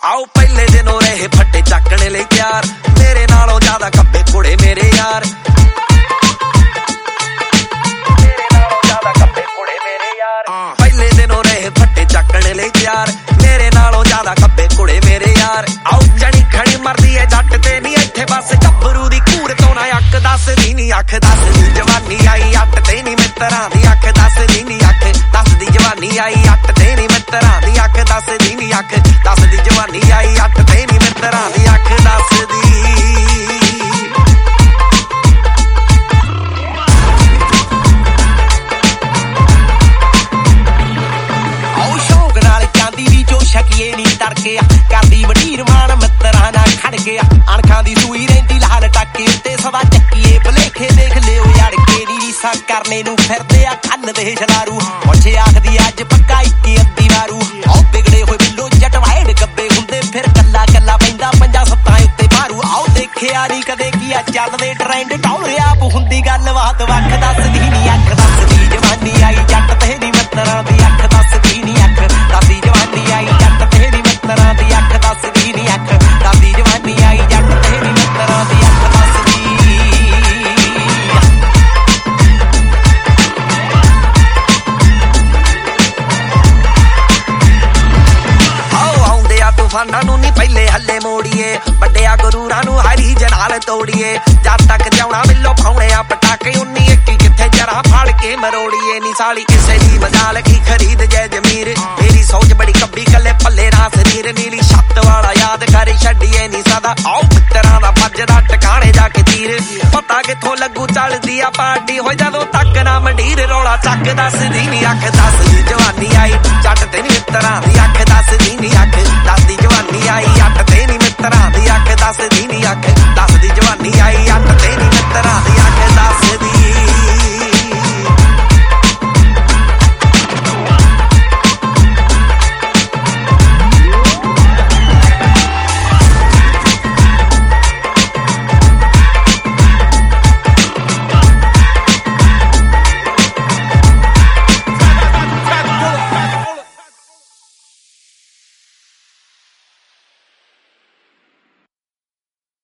आओ पहले दिनों रहे फट्टे चकने ले यार, मेरे नालों ज्यादा कब्बे कुड़े मेरे यार, मेरे नालों ज्यादा कब्बे कुड़े मेरे यार। पहले दिनों रहे फट्टे चकने ले यार, मेरे नालों ज्यादा कब्बे कुड़े मेरे यार। आओ जनी खड़ी मरदी है जट ते नी इत्थे बस गब्बरू दी कूड़ तो ना अख दसदी नी, अख दसदी जवानी आई अट ते नी मित्तरां दी, अख दसदी नी अख दसदी जवानी आई अट ते नी मित्तरां दी, अख दसदी नी अख दसदी जवानी आई अट ते नी मित्तरां दी, अख दसदी। आओ शौक नाल चांदी दी जो शकीए नी तड़के करदी वडीर मान मित्तरां नाल खड़ के, अणखां दी सूई रहिंदी लाल टाके उत्ते सदा चक्कीए भलेखे देख लिओ यार के नी रीसा करने नूं फिरदे आ खल दे छलारू, पुछे आखदी अज पक्का इक्की अद्धी वारू। आओ बिगड़े होए बिल्लो जट वाइड कब्बे हुंदे फिर कल्ला कल्ला पैंदा पंजा सत्तां उत्ते भारू। आओ देखिया नी कदे की आ चलदे ट्रेंड टौरे आप हुंदी गलबात वख दसदी नी, अख दसदी जवानी आई जट ते नी मित्तरां दी, अख दसदी नी अख दसदी जवानी आई जट ते नी मित्तरां दी, अख दसदी नी अख दसदी जवानी आई जट ते नी मित्तरां दी, अख दसदी। तूफानां नूं नी पहले हल्ले मोड़िए, वड्डिया गुरूरां नूं हरी जनाल तोड़िए, जद तक जाउणा मिलो पाउणे आ पटाके उन्नी इक्की किथे जरा फाड़ के मरोड़िए नी साली किसे दी मजाल की खरीद जय जमीर, मेरी सोच बड़ी कब्बी कले पल्ले ना शरीर, नीली छत वाला याद करे छड्डिए नी सदा। आओ मित्तरां दा भजदा टकाणे जाके तीर, पता किथों लगू चलदी आ पार्टी हो जदों तक ना मंडीर, रौला चक दसदी नी अख दसदी जवानी आई जट ते नी मित्तरां दी,